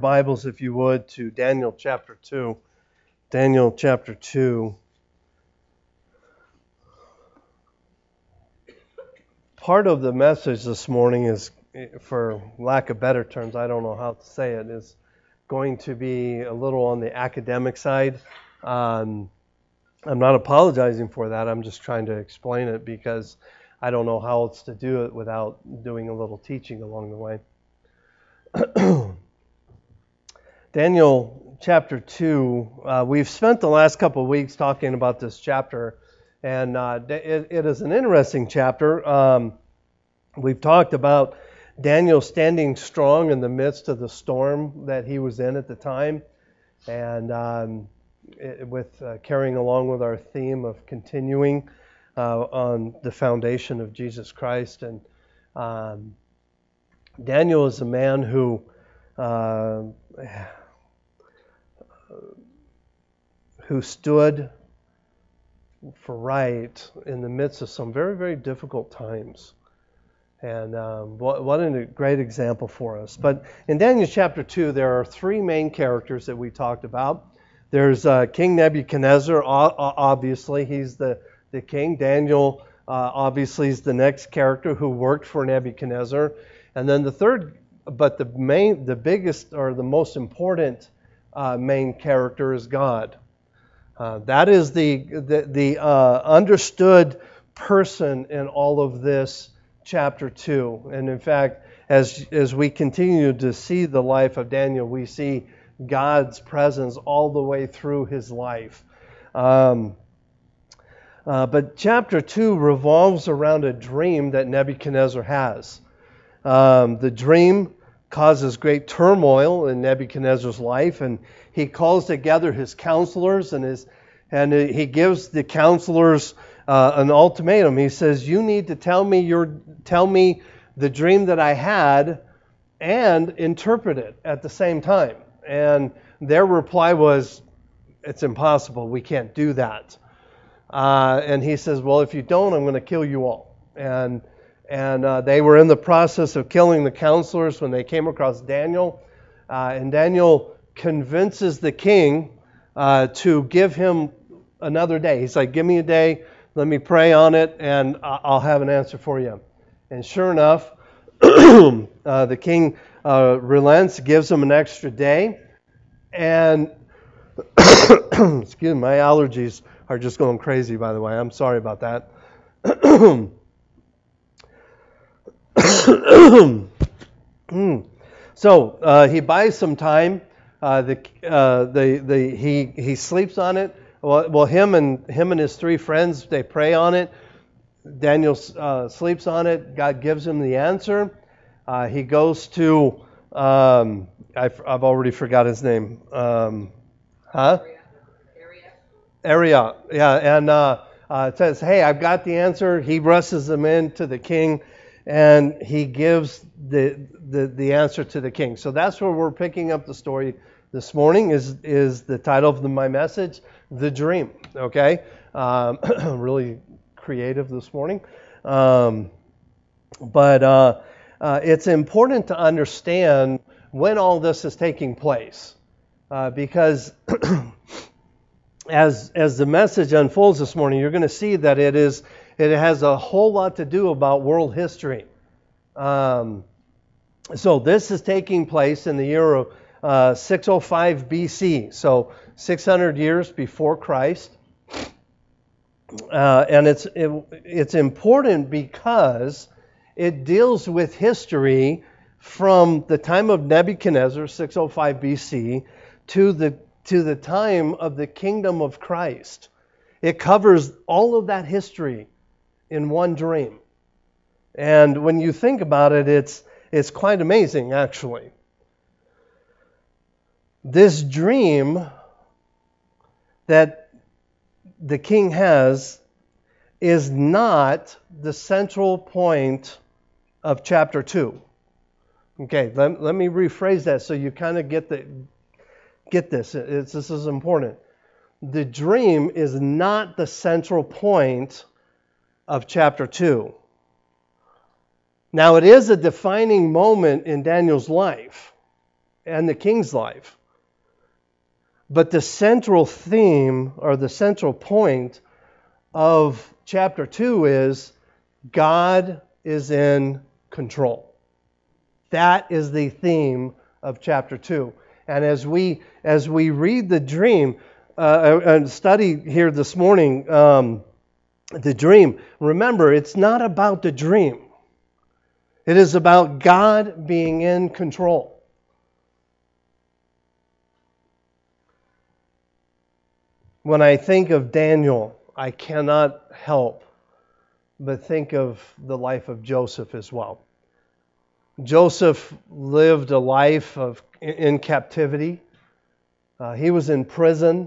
Bibles, if you would, to Daniel chapter 2. Daniel chapter 2. Part of the message this morning is, for lack of better terms, I don't know how to say it, is going to be a little on the academic side. I'm not apologizing for that. I'm just trying to explain it because I don't know how else to do it without doing a little teaching along the way. Daniel chapter 2, we've spent the last couple of weeks talking about this chapter, and it is an interesting chapter. We've talked about Daniel standing strong in the midst of the storm that he was in at the time, and carrying along with our theme of continuing on the foundation of Jesus Christ. And Daniel is a man who stood for right in the midst of some very, very difficult times. And what a great example for us. But in Daniel chapter 2, there are three main characters that we talked about. There's King Nebuchadnezzar. Obviously, he's the king. Daniel, obviously, is the next character who worked for Nebuchadnezzar. And then the third, but the biggest or the most important main character is God. That is the understood person in all of this chapter 2. And in fact, as we continue to see the life of Daniel, we see God's presence all the way through his life. But chapter 2 revolves around a dream that Nebuchadnezzar has. The dream causes great turmoil in Nebuchadnezzar's life, and he calls together his counselors and he gives the counselors an ultimatum. He says, "You need to tell me the dream that I had and interpret it at the same time." And their reply was, "It's impossible. We can't do that." And he says, "Well, if you don't, I'm going to kill you all." And they were in the process of killing the counselors when they came across Daniel. And Daniel convinces the king to give him another day. He's like, "Give me a day, let me pray on it, and I'll have an answer for you." And sure enough, the king relents, gives him an extra day. And, excuse me, my allergies are just going crazy, by the way. I'm sorry about that. So he buys some time. He sleeps on it. Well, him and his three friends, they pray on it. Daniel sleeps on it. God gives him the answer. He goes to I've already forgot his name. Arioch. Yeah, and it says, "Hey, I've got the answer." He rushes them in to the king, and he gives the answer to the king. So that's where we're picking up the story this morning. Is the title of my message, "The Dream"? Okay, really creative this morning, but it's important to understand when all this is taking place, because as the message unfolds this morning, you're going to see that it has a whole lot to do about world history. So this is taking place in the year of 605 BC, so 600 years before Christ. And it's important because it deals with history from the time of Nebuchadnezzar, 605 BC, to the time of the kingdom of Christ. It covers all of that history in one dream. And when you think about it, it's quite amazing, actually. This dream that the king has is not the central point of chapter 2. Okay, let me rephrase that so you kind of get this. This is important. The dream is not the central point of chapter 2. Now, it is a defining moment in Daniel's life. and the king's life. But the central theme, or the central point of chapter 2 is God is in control. That is the theme of chapter 2. And as we read the dream and study here this morning, the dream, remember, it's not about the dream. It is about God being in control. When I think of Daniel, I cannot help but think of the life of Joseph as well. Joseph lived a life in captivity. He was in prison.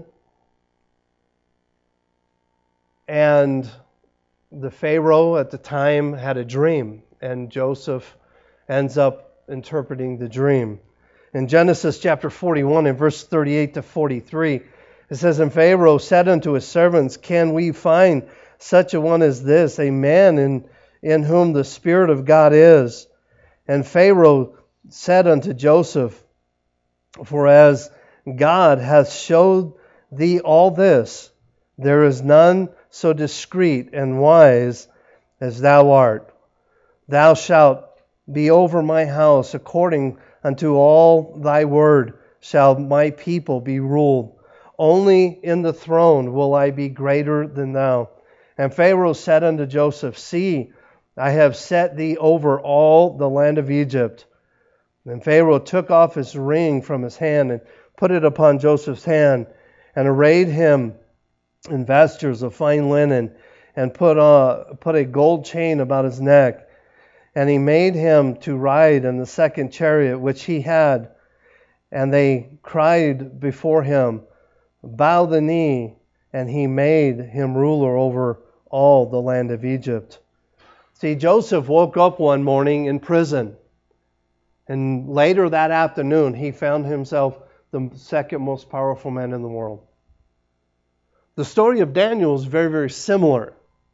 And the Pharaoh at the time had a dream, and Joseph ends up interpreting the dream. In Genesis chapter 41 and verse 38 to 43, it says, "And Pharaoh said unto his servants, Can we find such a one as this, a man in whom the Spirit of God is? And Pharaoh said unto Joseph, For as God hath showed thee all this, there is none so discreet and wise as thou art. Thou shalt be over my house, according unto all thy word shall my people be ruled. Only in the throne will I be greater than thou. And Pharaoh said unto Joseph, See, I have set thee over all the land of Egypt. And Pharaoh took off his ring from his hand and put it upon Joseph's hand, and arrayed him in vestures of fine linen, and put a gold chain about his neck. And he made him to ride in the second chariot which he had. And they cried before him, Bow the knee. And he made him ruler over all the land of Egypt." See, Joseph woke up one morning in prison. And later that afternoon, he found himself the second most powerful man in the world. The story of Daniel is very, very similar.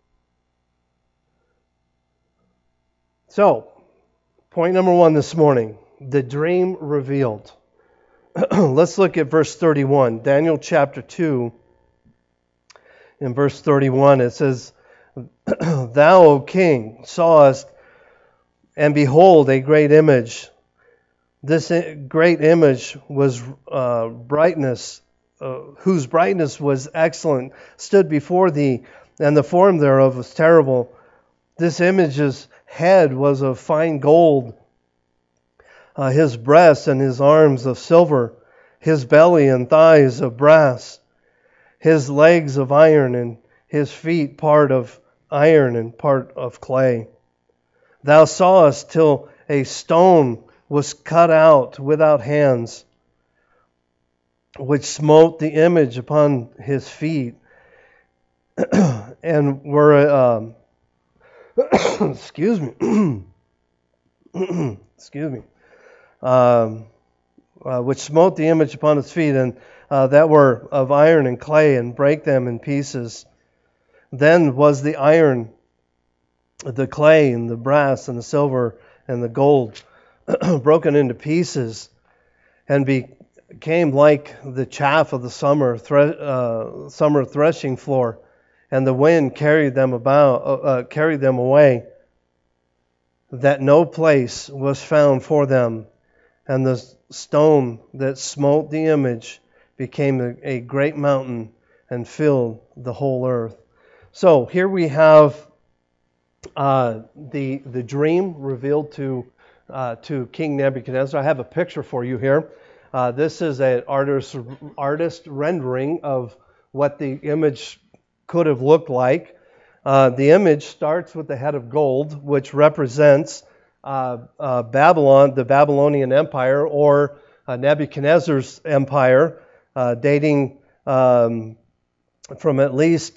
So, point number 1 this morning, the dream revealed. Let's look at verse 31. Daniel chapter 2, in verse 31, it says, "Thou, O king, sawest, and behold, a great image. This great image was whose brightness was excellent, stood before thee, and the form thereof was terrible. This image's head was of fine gold, his breast and his arms of silver, his belly and thighs of brass, his legs of iron, and his feet part of iron and part of clay. Thou sawest till a stone was cut out without hands, which smote the image upon his feet, and were excuse me, which smote the image upon his feet, and that were of iron and clay, and brake them in pieces. Then was the iron, the clay, and the brass, and the silver, and the gold broken into pieces, and became like the chaff of the summer threshing floor, and the wind carried them away, that no place was found for them. And the stone that smote the image became a great mountain and filled the whole earth." So here we have the dream revealed to King Nebuchadnezzar. I have a picture for you here. This is an artist rendering of what the image could have looked like. The image starts with the head of gold, which represents Babylon, the Babylonian Empire, or Nebuchadnezzar's empire, dating from at least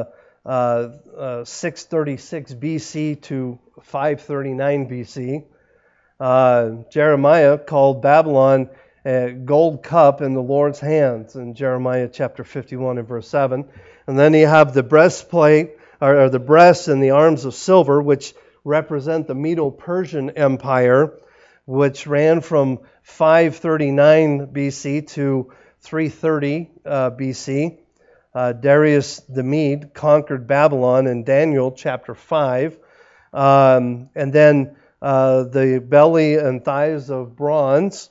636 BC to 539 BC. Jeremiah called Babylon a gold cup in the Lord's hands in Jeremiah chapter 51 and verse 7. And then you have the breastplate, or the breasts and the arms of silver, which represent the Medo-Persian Empire, which ran from 539 BC to 330 BC. Darius the Mede conquered Babylon in Daniel chapter 5. And then the belly and thighs of bronze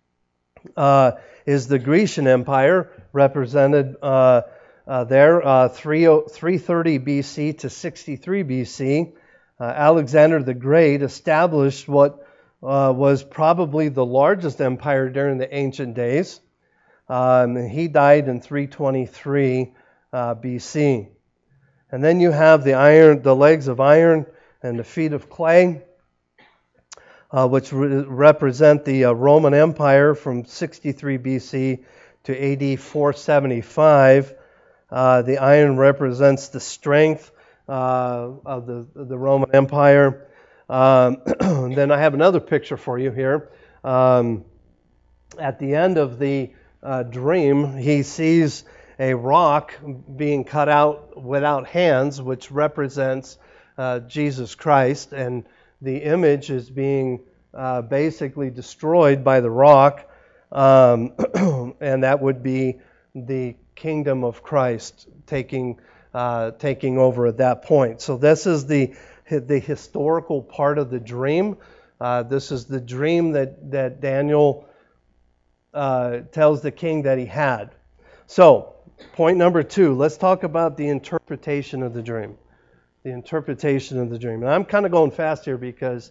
is the Grecian Empire, represented there, 330 BC to 63 BC. Alexander the Great established what was probably the largest empire during the ancient days. He died in 323 BC. And then you have the legs of iron and the feet of clay, which represent the Roman Empire from 63 BC to AD 475. The iron represents the strength of the Roman Empire. Then I have another picture for you here. At the end of the dream, he sees a rock being cut out without hands, which represents Jesus Christ, and the image is being basically destroyed by the rock, and that would be the kingdom of Christ taking over at that point. So this is the historical part of the dream. This is the dream that Daniel tells the king that he had. So, point number 2, let's talk about the interpretation of the dream. The interpretation of the dream. And I'm kind of going fast here because,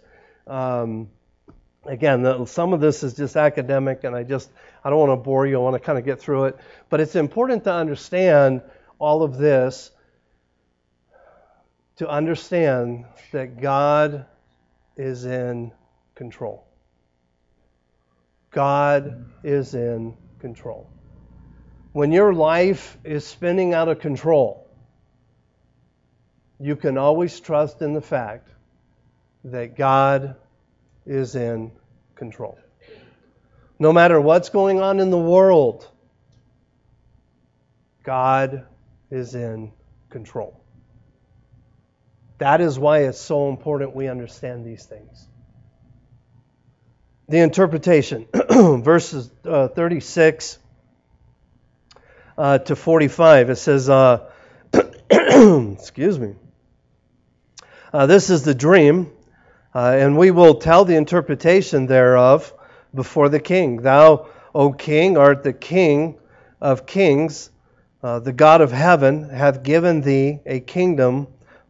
again, some of this is just academic, and I don't want to bore you. I want to kind of get through it. But it's important to understand all of this, to understand that God is in control. God is in control. When your life is spinning out of control, you can always trust in the fact that God is in control. No matter what's going on in the world, God is in control. That is why it's so important we understand these things. The interpretation, verses 36 to 45, it says, excuse me, this is the dream, and we will tell the interpretation thereof before the king. Thou, O king, art the king of kings. The God of heaven hath given thee a kingdom,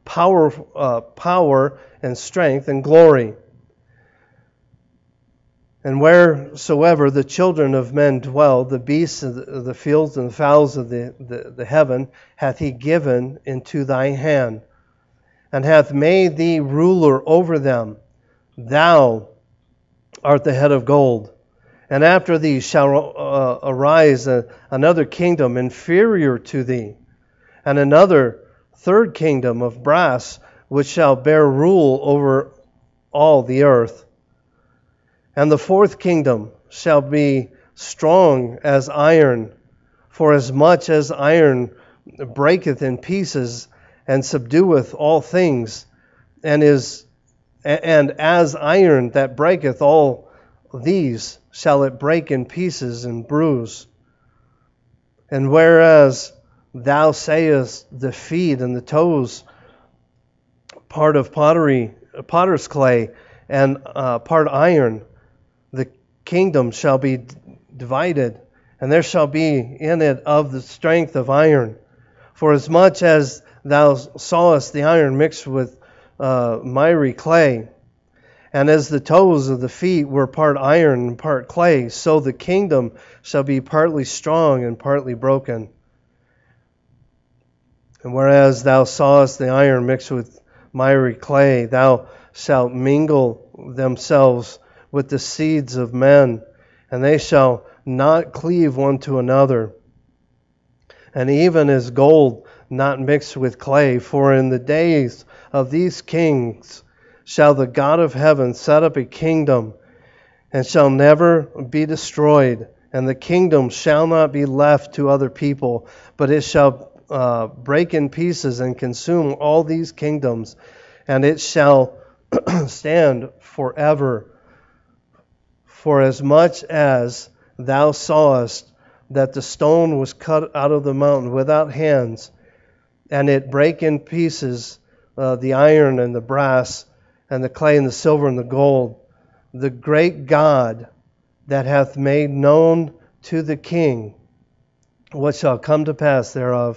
power and strength and glory. And wheresoever the children of men dwell, the beasts of the fields and the fowls of the heaven hath he given into thy hand, and hath made thee ruler over them. Thou art the head of gold. And after thee shall arise another kingdom inferior to thee, and another third kingdom of brass, which shall bear rule over all the earth. And the fourth kingdom shall be strong as iron, for as much as iron breaketh in pieces and subdueth all things, and as iron that breaketh all these shall it break in pieces and bruise. And whereas thou sayest the feet and the toes, part of potter's clay, and part iron, the kingdom shall be divided, and there shall be in it of the strength of iron. For as much as thou sawest the iron mixed with miry clay, and as the toes of the feet were part iron and part clay, so the kingdom shall be partly strong and partly broken. And whereas thou sawest the iron mixed with miry clay, thou shalt mingle themselves with the seeds of men, and they shall not cleave one to another. And even as gold not mixed with clay, for in the days of these kings shall the God of heaven set up a kingdom, and shall never be destroyed, and the kingdom shall not be left to other people, but it shall break in pieces and consume all these kingdoms, and it shall stand forever. For as much as thou sawest that the stone was cut out of the mountain without hands, and it brake in pieces the iron and the brass, and the clay and the silver and the gold, the great God that hath made known to the king what shall come to pass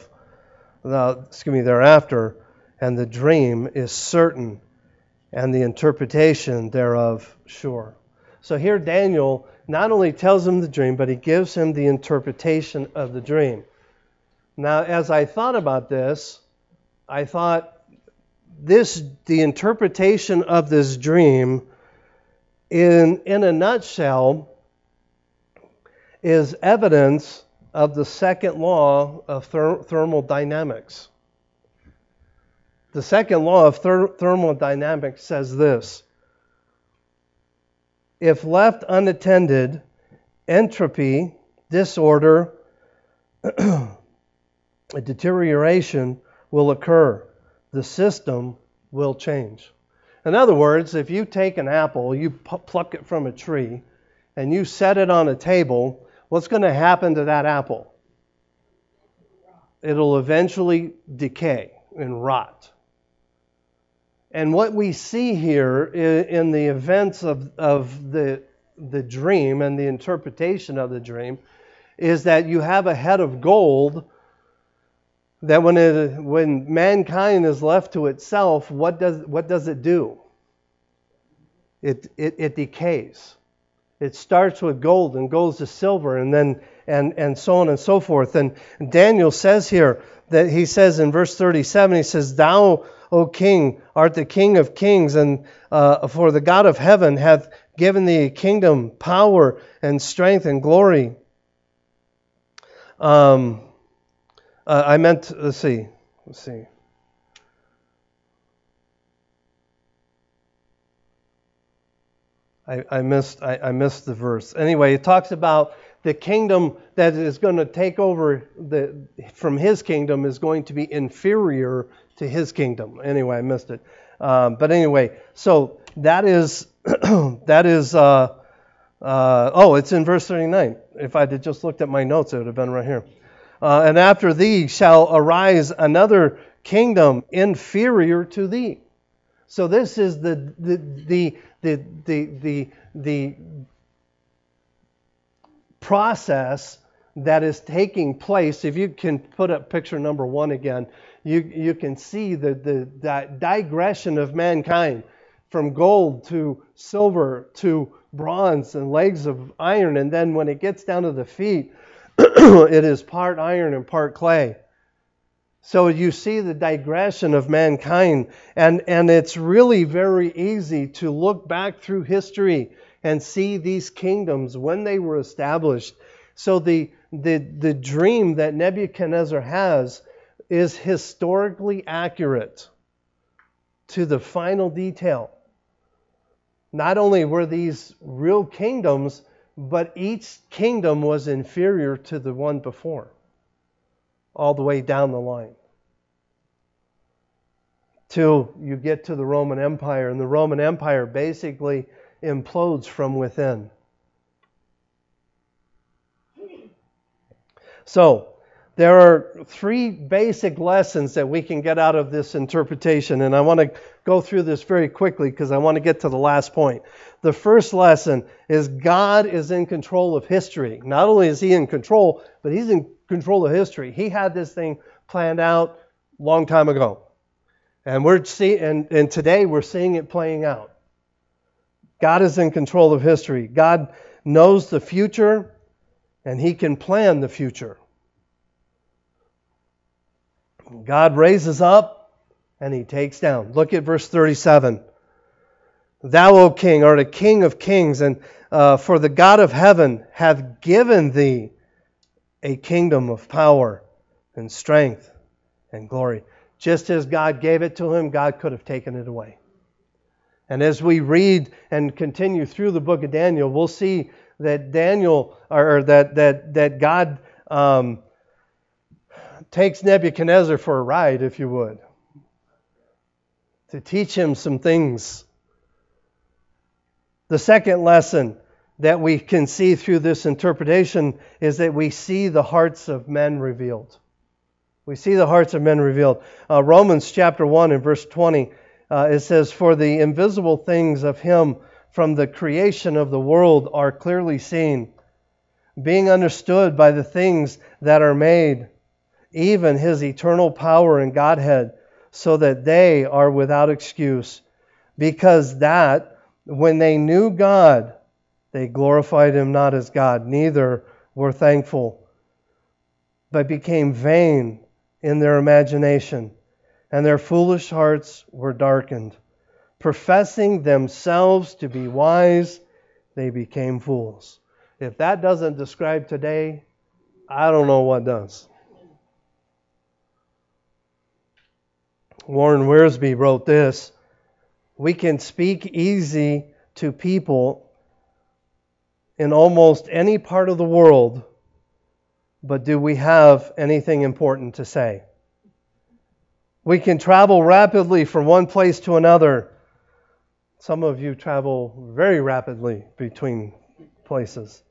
thereafter, and the dream is certain, and the interpretation thereof sure. So here Daniel not only tells him the dream, but he gives him the interpretation of the dream. Now, as I thought about this, I thought the interpretation of this dream in a nutshell is evidence of the second law of thermodynamics. The second law of thermodynamics says this: if left unattended, entropy, disorder, a deterioration will occur. The system will change. In other words, if you take an apple, you pluck it from a tree, and you set it on a table, what's going to happen to that apple? It'll eventually decay and rot. And what we see here in the events of the dream and the interpretation of the dream is that you have a head of gold that when mankind is left to itself, what does it do? It decays. It starts with gold and goes to silver and then and so on and so forth. And Daniel says here that he says in verse 37, he says, "Thou, O King, art the King of kings, and for the God of heaven hath given thee kingdom, power, and strength, and glory." Let's see. I missed the verse. Anyway, it talks about the kingdom that is going to take over from his kingdom is going to be inferior to his kingdom. Anyway, I missed it. But anyway, so that is it's in verse 39. If I had just looked at my notes, it would have been right here. And after thee shall arise another kingdom inferior to thee. So this is the process that is taking place. If you can put up picture number 1 again, you can see the digression of mankind from gold to silver to bronze and legs of iron, and then when it gets down to the feet, it is part iron and part clay. So you see the digression of mankind, and it's really very easy to look back through history and see these kingdoms when they were established. So the dream that Nebuchadnezzar has is historically accurate to the final detail. Not only were these real kingdoms, but each kingdom was inferior to the one before, all the way down the line, till you get to the Roman Empire, and the Roman Empire basically implodes from within. So, there are 3 basic lessons that we can get out of this interpretation, and I want to go through this very quickly because I want to get to the last point. The first lesson is God is in control of history. Not only is He in control, but He's in control of history. He had this thing planned out a long time ago. And today we're seeing it playing out. God is in control of history. God knows the future, and He can plan the future. God raises up, and He takes down. Look at verse 37. "Thou, O King, art a King of kings, and for the God of heaven hath given thee a kingdom of power and strength and glory." Just as God gave it to him, God could have taken it away. And as we read and continue through the book of Daniel, we'll see that that God takes Nebuchadnezzar for a ride, if you would, to teach him some things. The second lesson that we can see through this interpretation is that we see the hearts of men revealed. We see the hearts of men revealed. Romans chapter 1 and verse 20, it says, "For the invisible things of Him from the creation of the world are clearly seen, being understood by the things that are made, even His eternal power and Godhead, so that they are without excuse. Because that, when they knew God, they glorified Him not as God, neither were thankful, but became vain in their imagination, and their foolish hearts were darkened. Professing themselves to be wise, they became fools." If that doesn't describe today, I don't know what does. Warren Wiersbe wrote this: "We can speak easy to people in almost any part of the world, but do we have anything important to say? We can travel rapidly from one place to another." Some of you travel very rapidly between places.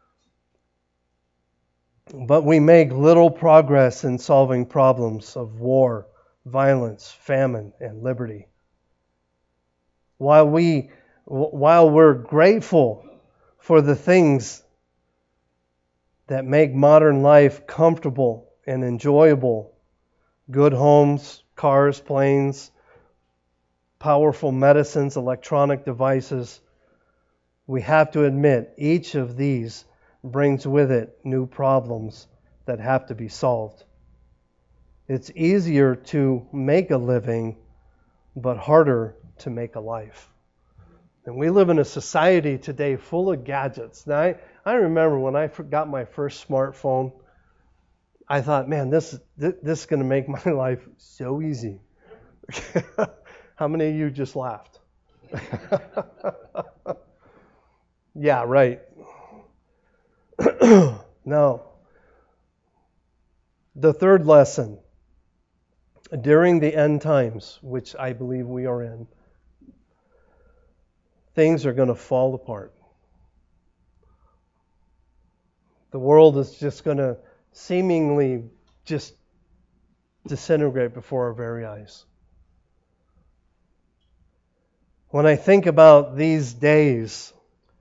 "But we make little progress in solving problems of war, violence, famine, and liberty. While we're grateful for the things that make modern life comfortable and enjoyable, good homes, cars, planes, powerful medicines, electronic devices, we have to admit each of these brings with it new problems that have to be solved. It's easier to make a living, but harder to make a life." And we live in a society today full of gadgets. Now, I remember when I got my first smartphone, I thought, man, this is going to make my life so easy. How many of you just laughed? Yeah, right. No. The third lesson, during the end times, which I believe we are in, things are going to fall apart. The world is just going to seemingly just disintegrate before our very eyes. When I think about these days,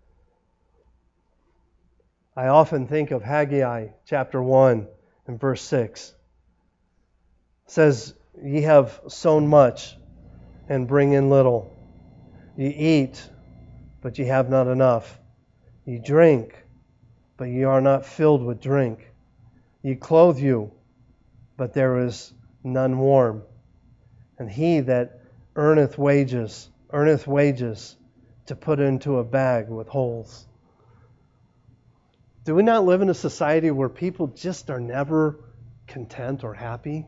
I often think of Haggai chapter 1 and verse 6. It says, "Ye have sown much and bring in little. Ye eat, but ye have not enough. Ye drink, but ye are not filled with drink. Ye clothe you, but there is none warm. And he that earneth wages to put into a bag with holes." Do we not live in a society where people just are never content or happy?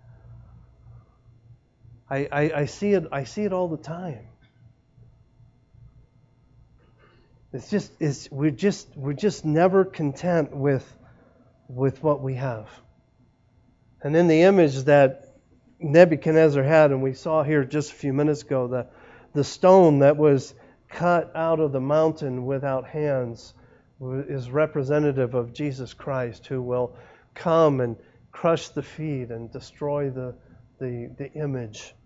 I see it all the time. We're just never content with what we have. And in the image that Nebuchadnezzar had, and we saw here just a few minutes ago, the stone that was cut out of the mountain without hands is representative of Jesus Christ, who will come and crush the feet and destroy the image.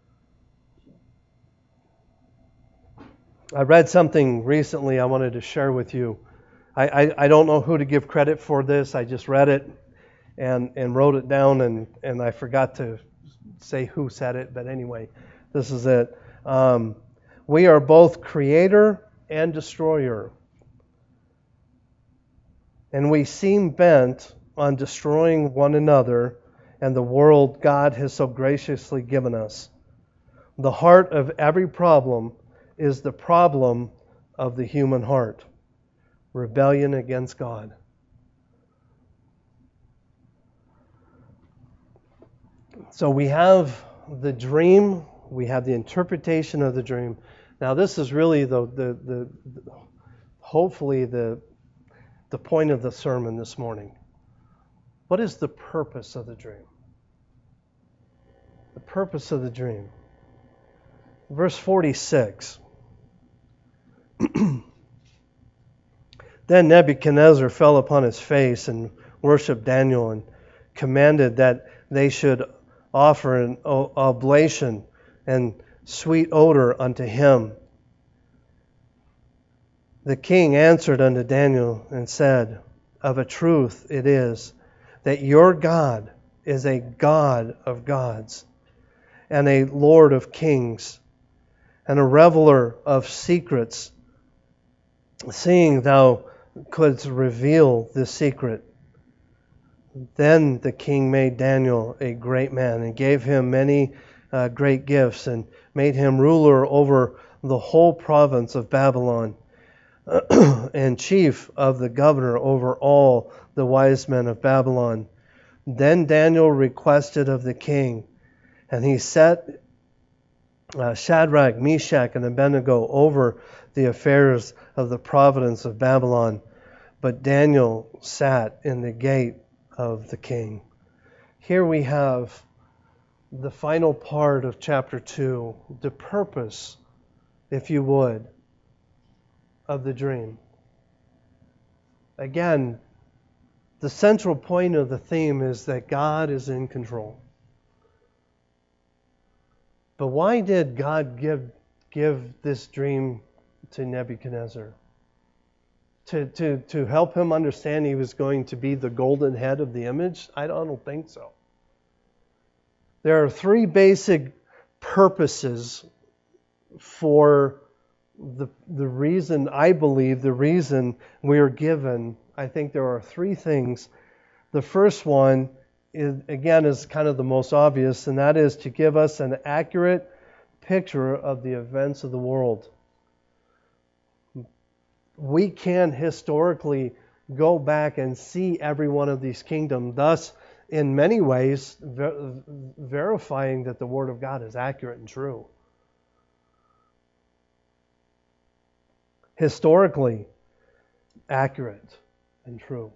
I read something recently I wanted to share with you. I don't know who to give credit for this. I just read it and wrote it down, and I forgot to say who said it. But anyway, this is it. We are both creator and destroyer. And we seem bent on destroying one another and the world God has so graciously given us. The heart of every problem is the problem of the human heart: rebellion against God. So we have the dream, we have the interpretation of the dream. Now this is really hopefully the point of the sermon this morning. What is the purpose of the dream? The purpose of the dream. Verse 46. Then Nebuchadnezzar fell upon his face and worshipped Daniel and commanded that they should offer an oblation and sweet odor unto him. The king answered unto Daniel and said, Of a truth it is that your God is a God of gods and a Lord of kings and a revealer of secrets, seeing thou couldst reveal the secret. Then the king made Daniel a great man and gave him many great gifts and made him ruler over the whole province of Babylon and chief of the governor over all the wise men of Babylon. Then Daniel requested of the king, and he set Shadrach, Meshach, and Abednego over the affairs of the province of Babylon. But Daniel sat in the gate of the king. Here we have the final part of chapter 2, the purpose, if you would, of the dream. Again, the central point of the theme is that God is in control. But why did God give this dream to Nebuchadnezzar? To help him understand he was going to be the golden head of the image? I don't think so. There are three basic purposes for the reason, I believe, the reason we are given. I think there are three things. The first one is kind of the most obvious, and that is to give us an accurate picture of the events of the world. We can historically go back and see every one of these kingdoms, thus, in many ways, verifying that the Word of God is accurate and true. Historically accurate and true.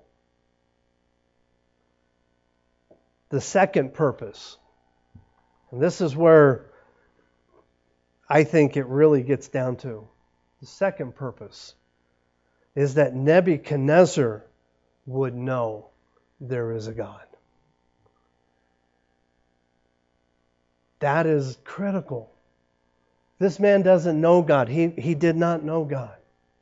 The second purpose, and this is where I think it really gets down to, the second purpose is that Nebuchadnezzar would know there is a God. That is critical. This man doesn't know God. He did not know God.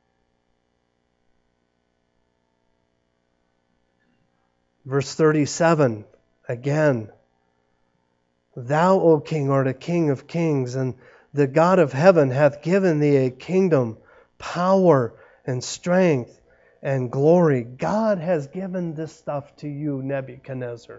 Verse 37, again, Thou, O king, art a king of kings, and the God of heaven hath given thee a kingdom, power, and strength, and glory. God has given this stuff to you, Nebuchadnezzar.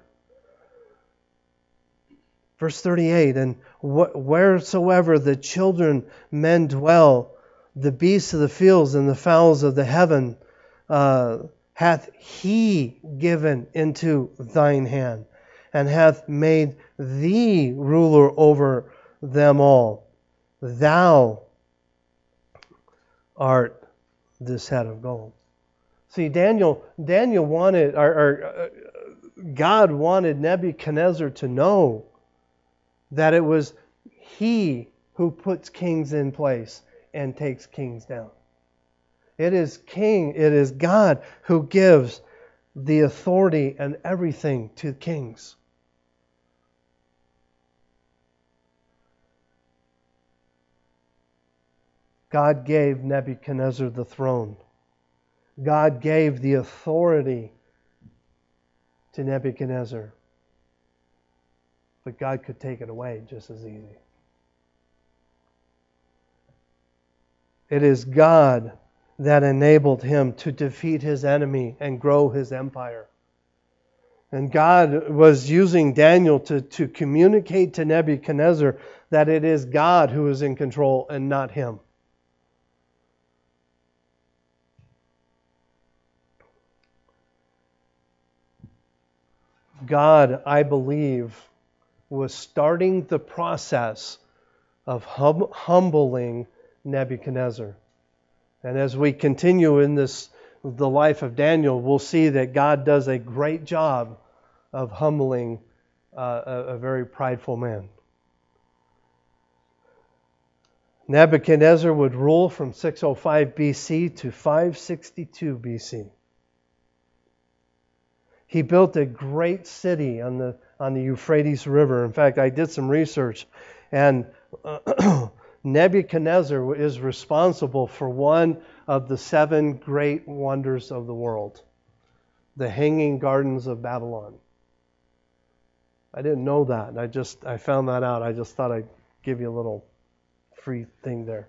Verse 38, And wheresoever the children men dwell, the beasts of the fields and the fowls of the heaven, hath he given into thine hand, and hath made thee ruler over them all. Thou art this head of gold. See, Daniel wanted, or God wanted Nebuchadnezzar to know that it was he who puts kings in place and takes kings down. It is God who gives the authority and everything to kings. God gave Nebuchadnezzar the throne. God gave the authority to Nebuchadnezzar. But God could take it away just as easy. It is God that enabled him to defeat his enemy and grow his empire. And God was using Daniel to communicate to Nebuchadnezzar that it is God who is in control and not him. God, I believe, was starting the process of humbling Nebuchadnezzar. And as we continue in the life of Daniel, we'll see that God does a great job of humbling a very prideful man. Nebuchadnezzar would rule from 605 BC to 562 BC. He built a great city on the Euphrates River. In fact, I did some research, and Nebuchadnezzar is responsible for one of the 7 great wonders of the world, the Hanging Gardens of Babylon. I didn't know that. I found that out. I just thought I'd give you a little free thing there.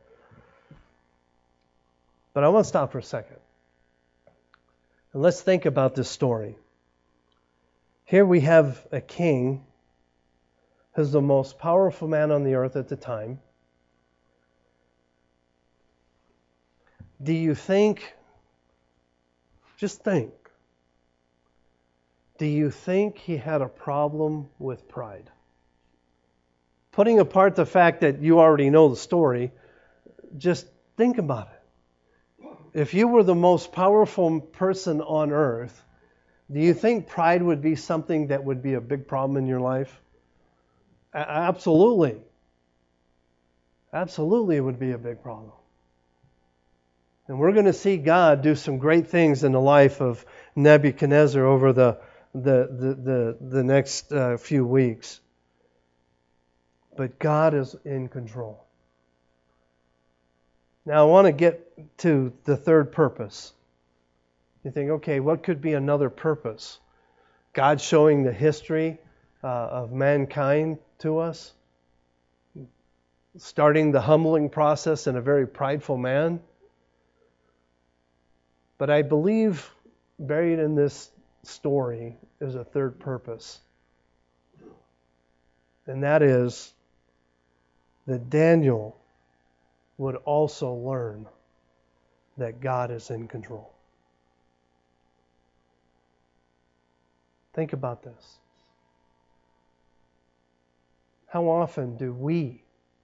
But I want to stop for a second. And let's think about this story. Here we have a king who's the most powerful man on the earth at the time. Do you think, just think, do you think he had a problem with pride? Putting apart the fact that you already know the story, just think about it. If you were the most powerful person on earth, do you think pride would be something that would be a big problem in your life? Absolutely. Absolutely, it would be a big problem. And we're going to see God do some great things in the life of Nebuchadnezzar over the next few weeks. But God is in control. Now I want to get to the third purpose. You think, okay, what could be another purpose? God showing the history of mankind to us? Starting the humbling process in a very prideful man? But I believe buried in this story is a third purpose. And that is that Daniel would also learn that God is in control. Think about this. How often do we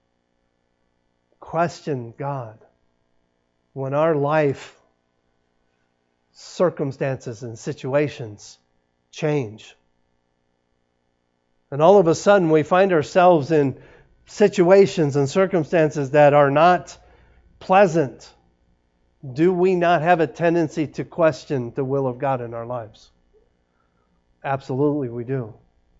question God when our life circumstances and situations change? And all of a sudden we find ourselves in situations and circumstances that are not pleasant. Do we not have a tendency to question the will of God in our lives? Absolutely we do.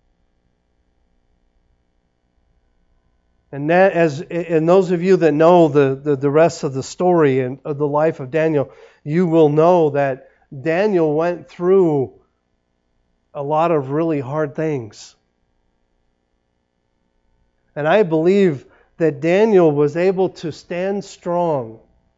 And those of you that know the rest of the story and of the life of Daniel, you will know that Daniel went through a lot of really hard things. And I believe that Daniel was able to stand strong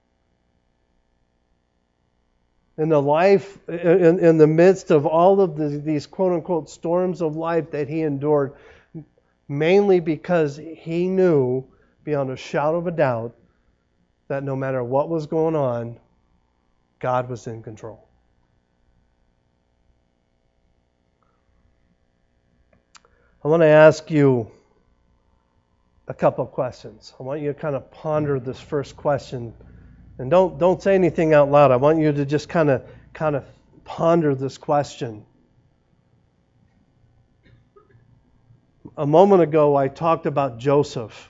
in the life, in the midst of all of these quote-unquote storms of life that he endured, mainly because he knew beyond a shadow of a doubt that no matter what was going on, God was in control. I want to ask you a couple of questions. I want you to kind of ponder this first question. And don't say anything out loud. I want you to just kind of ponder this question. A moment ago, I talked about Joseph.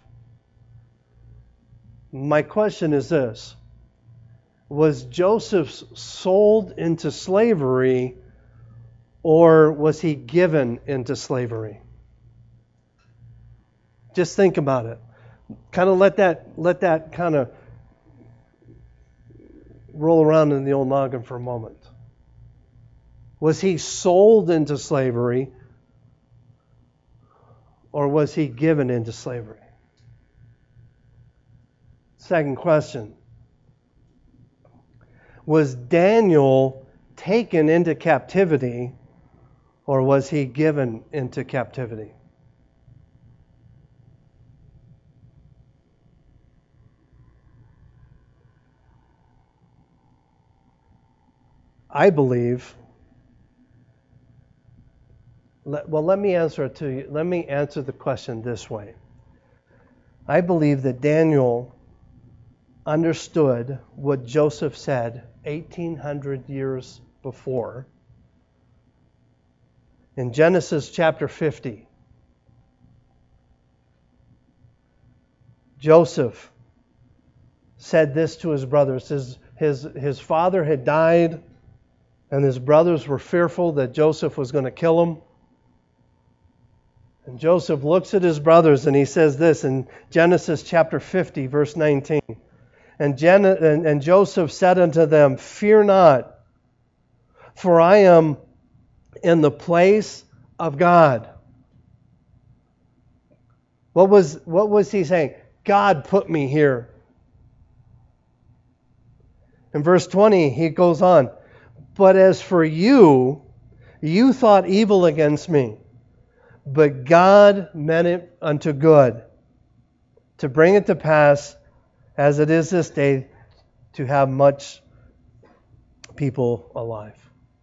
My question is this: was Joseph sold into slavery, or was he given into slavery? Just think about it. Kind of let that kind of roll around in the old noggin for a moment. Was he sold into slavery, or was he given into slavery? Second question. Was Daniel taken into captivity, or was he given into captivity? I believe, let me answer it to you. Let me answer the question this way. I believe that Daniel understood what Joseph said 1,800 years before. In Genesis chapter 50, Joseph said this to his brothers. His father had died, and his brothers were fearful that Joseph was going to kill him. And Joseph looks at his brothers and he says this in Genesis chapter 50, verse 19. And Joseph said unto them, Fear not, for I am in the place of God. What was he saying? God put me here. In verse 20, he goes on, But as for you, you thought evil against me, but God meant it unto good, to bring it to pass, as it is this day, to have much people alive.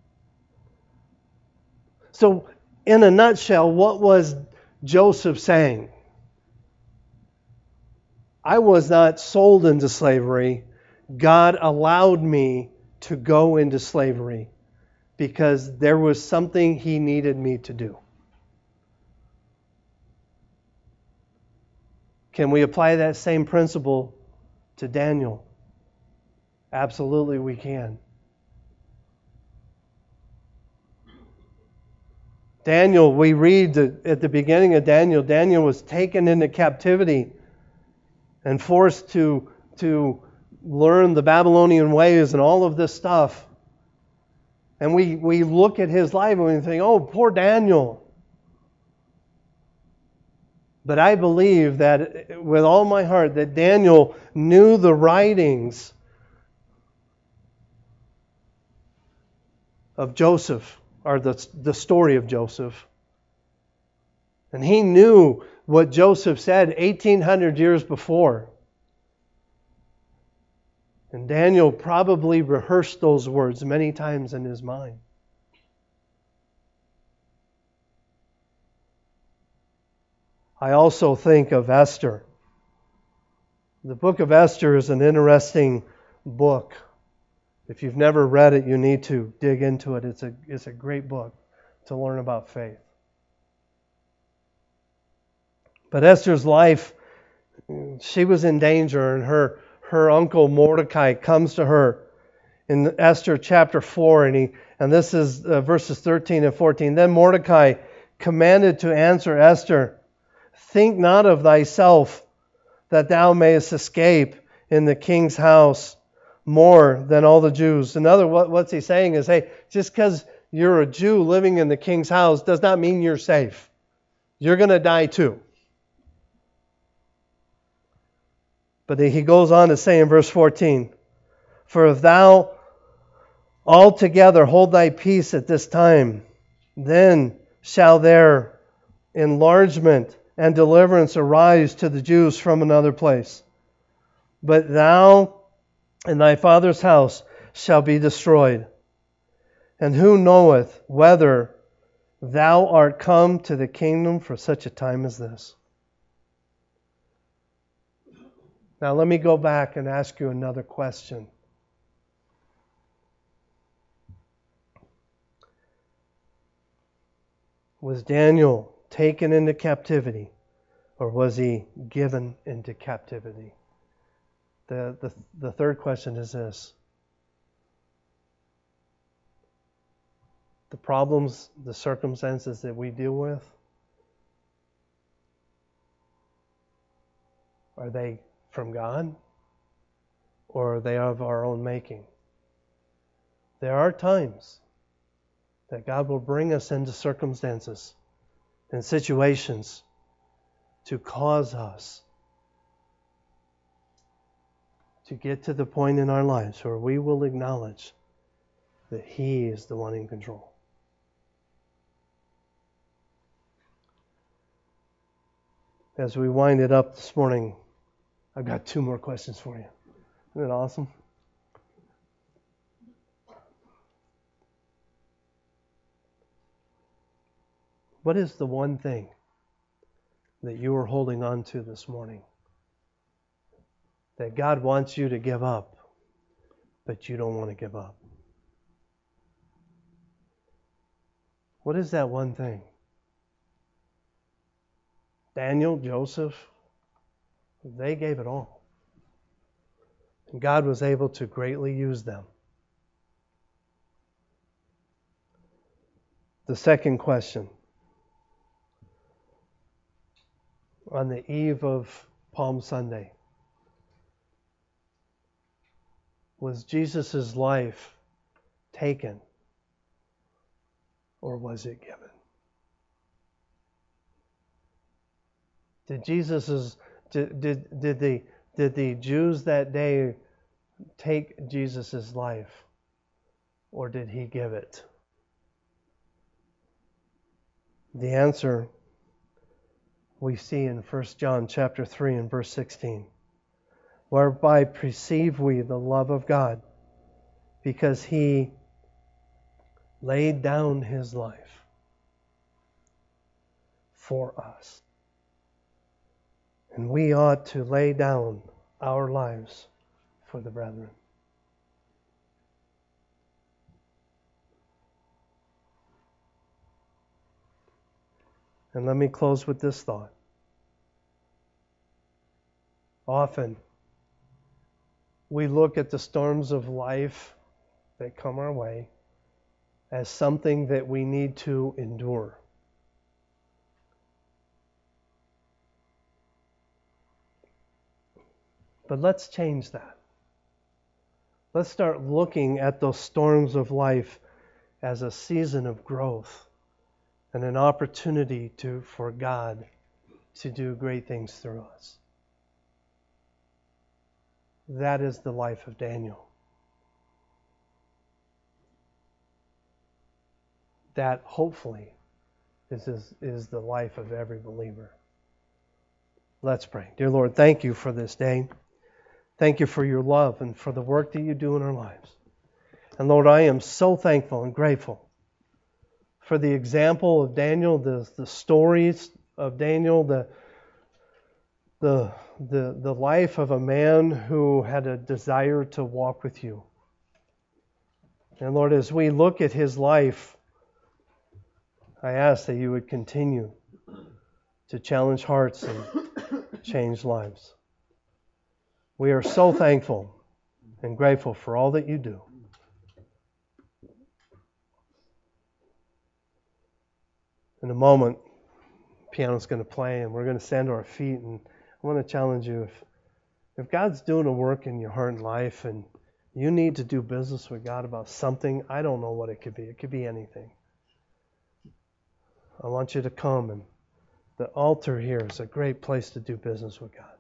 So, in a nutshell, what was Joseph saying? I was not sold into slavery. God allowed me to go into slavery because there was something He needed me to do. Can we apply that same principle to Daniel? Absolutely we can. Daniel, we read at the beginning of Daniel, Daniel was taken into captivity and forced to learn the Babylonian ways and all of this stuff. And we look at his life and we think, oh, poor Daniel. But I believe that with all my heart that Daniel knew the writings of Joseph, or the story of Joseph. And he knew what Joseph said 1,800 years before. And Daniel probably rehearsed those words many times in his mind. I also think of Esther. The book of Esther is an interesting book. If you've never read it, you need to dig into it. It's a great book to learn about faith. But Esther's life, she was in danger, and her uncle Mordecai comes to her in Esther chapter 4, and this is verses 13 and 14. Then Mordecai commanded to answer Esther, Think not of thyself that thou mayest escape in the king's house more than all the Jews. In other words, what's he saying is, hey, just because you're a Jew living in the king's house does not mean you're safe. You're going to die too. But he goes on to say in verse 14, For if thou altogether hold thy peace at this time, then shall there enlargement and deliverance arise to the Jews from another place. But thou and thy father's house shall be destroyed. And who knoweth whether thou art come to the kingdom for such a time as this? Now let me go back and ask you another question. Was Daniel taken into captivity, or was he given into captivity? The third question is this. The problems, the circumstances that we deal with, are they from God, or are they of our own making? There are times that God will bring us into circumstances and situations to cause us to get to the point in our lives where we will acknowledge that He is the one in control. As we wind it up this morning, I've got 2 more questions for you. Isn't that awesome? What is the one thing that you are holding on to this morning that God wants you to give up, but you don't want to give up? What is that one thing? Daniel, Joseph, they gave it all. God was able to greatly use them. The second question. On the eve of Palm Sunday, was Jesus' life taken or was it given? Did the Jews that day take Jesus' life or did he give it? The answer we see in 1 John chapter 3 and verse 16. Whereby perceive we the love of God, because he laid down his life for us. And we ought to lay down our lives for the brethren. And let me close with this thought. Often, we look at the storms of life that come our way as something that we need to endure. But let's change that. Let's start looking at those storms of life as a season of growth and an opportunity for God to do great things through us. That is the life of Daniel. That hopefully is the life of every believer. Let's pray. Dear Lord, thank you for this day. Thank you for your love and for the work that you do in our lives. And Lord, I am so thankful and grateful for the example of Daniel, the stories of Daniel, the life of a man who had a desire to walk with you. And Lord, as we look at his life, I ask that you would continue to challenge hearts and change lives. We are so thankful and grateful for all that you do. In a moment, the piano's going to play and we're going to stand to our feet, and I want to challenge you, if God's doing a work in your heart and life and you need to do business with God about something, I don't know what it could be. It could be anything. I want you to come, and the altar here is a great place to do business with God.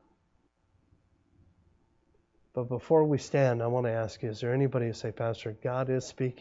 But before we stand, I want to ask you, is there anybody who say, Pastor, God is speaking